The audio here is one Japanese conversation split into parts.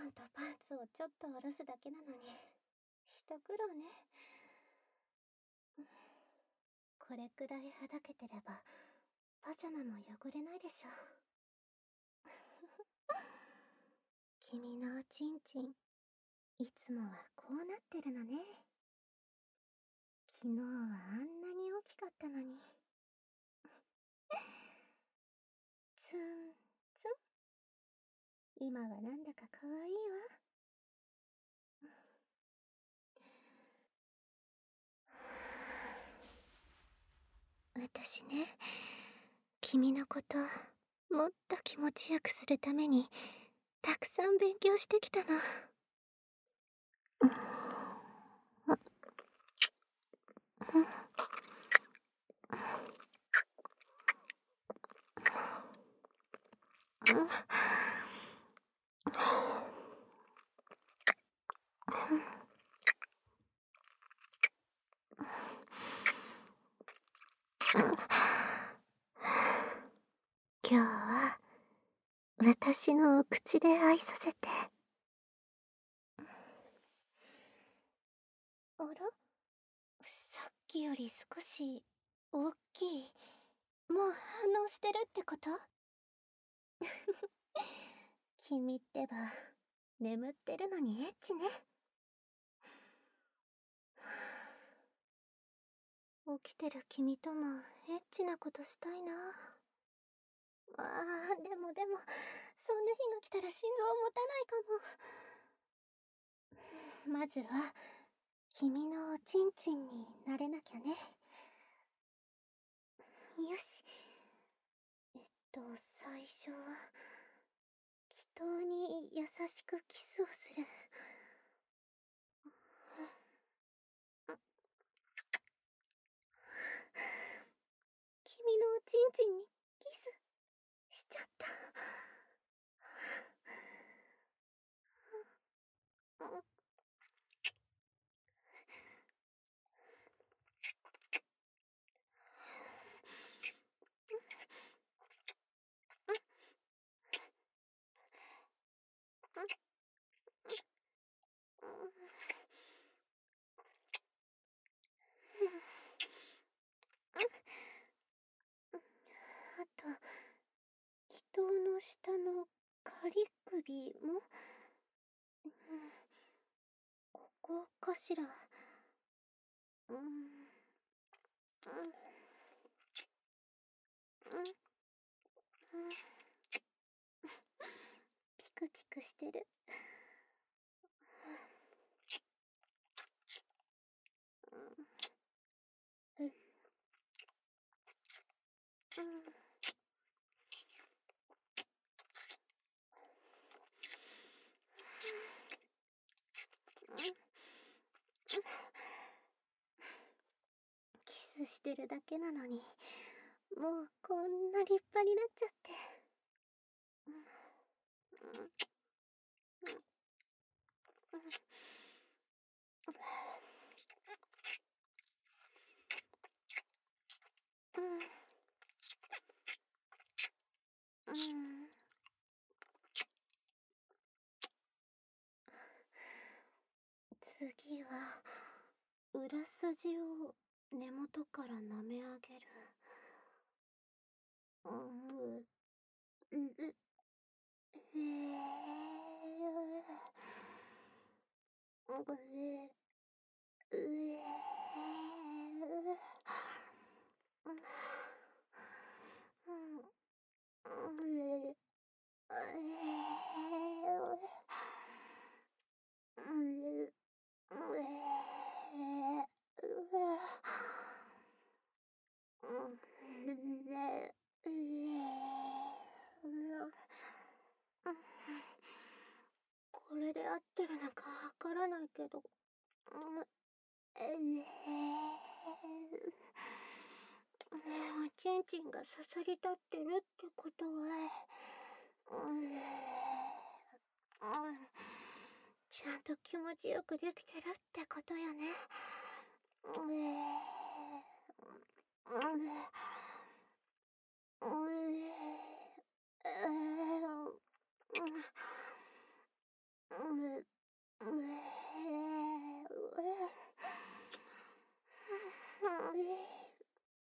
ンとパンツをちょっと下ろすだけなのに、一苦労ね。これくらいはだけてれば、パジャマも汚れないでしょ。君のおちんちん、いつもはこうなってるのね。昨日はあんなに大きかったのに。ツンツン。今はなんだか可愛いわ。私ね、君のこともっと気持ちよくするためにたくさん勉強してきたの。今日は私の口で愛させて。あら？さっきより少し大きい。もう反応してるってこと？君ってば眠ってるのにエッチね。起きてる君ともエッチなことしたいな。でもそんな日が来たら心臓持たないかも。まずは君のおちんちんになれなきゃね。よし。最初は祈祷に優しくキスをする。君のおちんちんにキスしちゃった。あと、祈祷の下の仮首も、ここかしら。ピクピクしてる。キスしてるだけなのに、もうこんな立派になっちゃって。次は裏筋を根元から舐め上げる。これで合ってるのかわからないけど。おちんちんが刺さり立ってるってことは、ちゃんと気持ちよくできてるってことよね。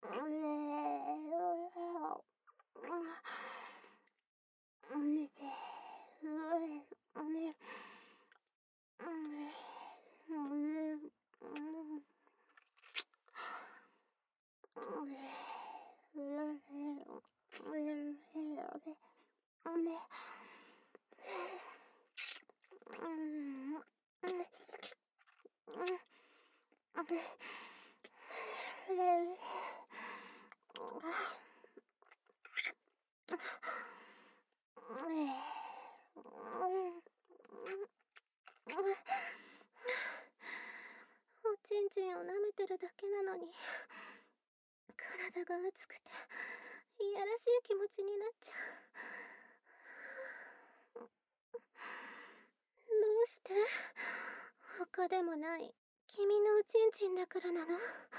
おちんちんを舐めてるだけなのに、体が熱くていやらしい気持ちになっちゃう。どうして？他でもない君のおちんちんだからなの？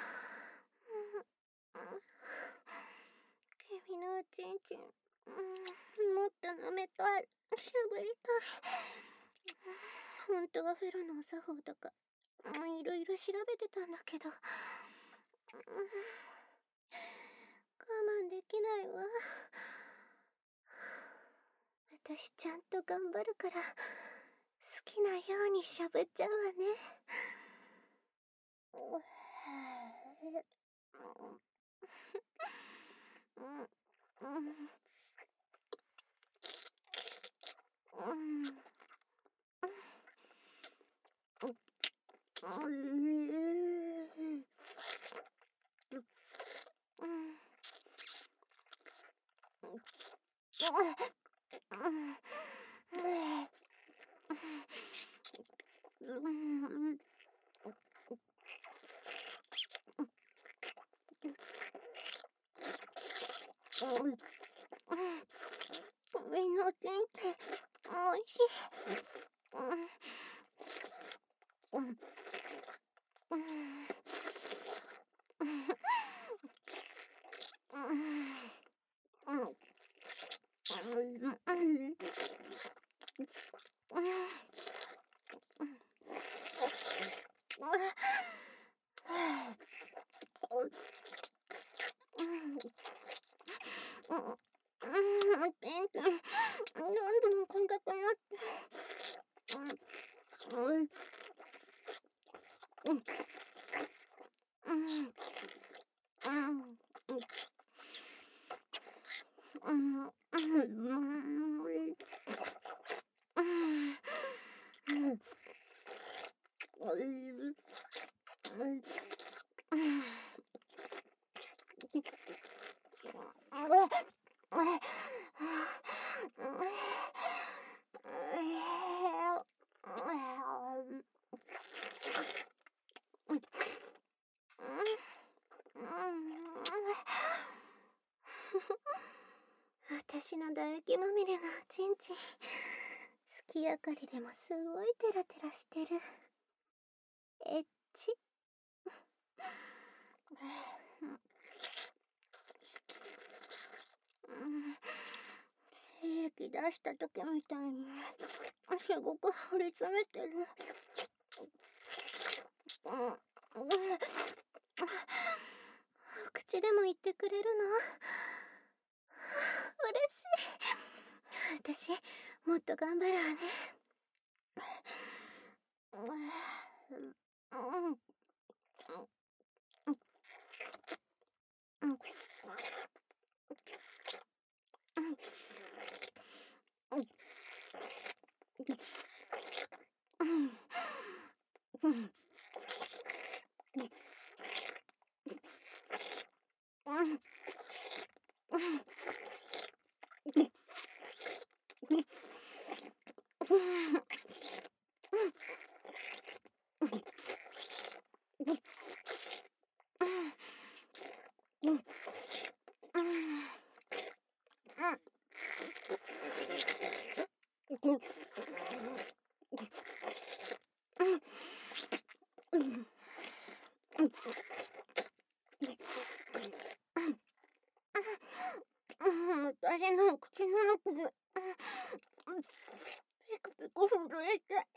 君のおちんちん、もっと舐めたい、しゃぶりたい。本当はフェロのお作法とかいろいろ調べてたんだけど、我慢できないわ。私ちゃんと頑張るから好きなようにしゃぶっちゃうわね。君のおちんちんおいしい。どんどん感覚になって。私の唾液まみれのおちんちん、月明かりでもすごいテラテラしてる。エッチ。精液出した時みたいにすごく張り詰めてる。口でも言ってくれるの？嬉しい。私もっと頑張るわね。私の口の中でピクピク震えて、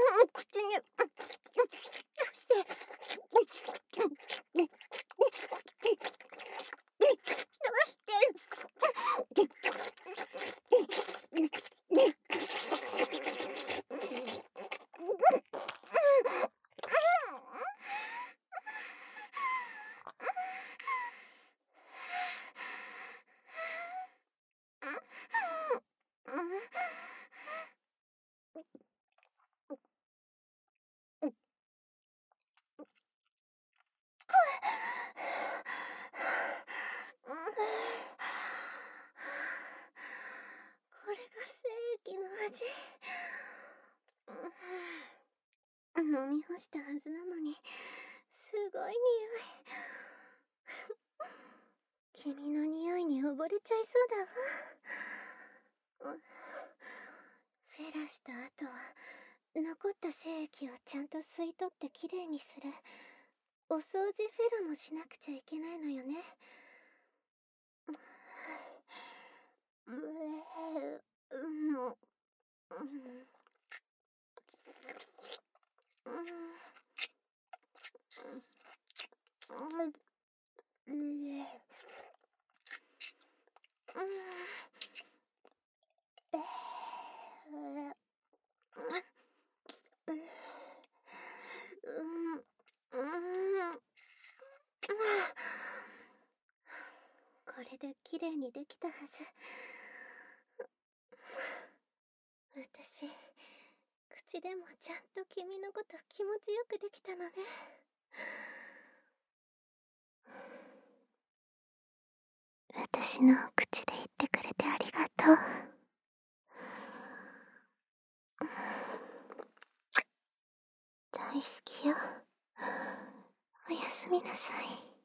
口に、これが精液の味。飲み干したはずなのに、すごい匂い。君の匂いに溺れちゃいそうだわ。フェラした後は、残った精液をちゃんと吸い取ってきれいにする。お掃除フェラもしなくちゃいけないのよね。これできれいにできたはず。私、口でもちゃんと君のこと気持ちよくできたのね。私の口で言ってくれてありがとう。大好きよ。おやすみなさい。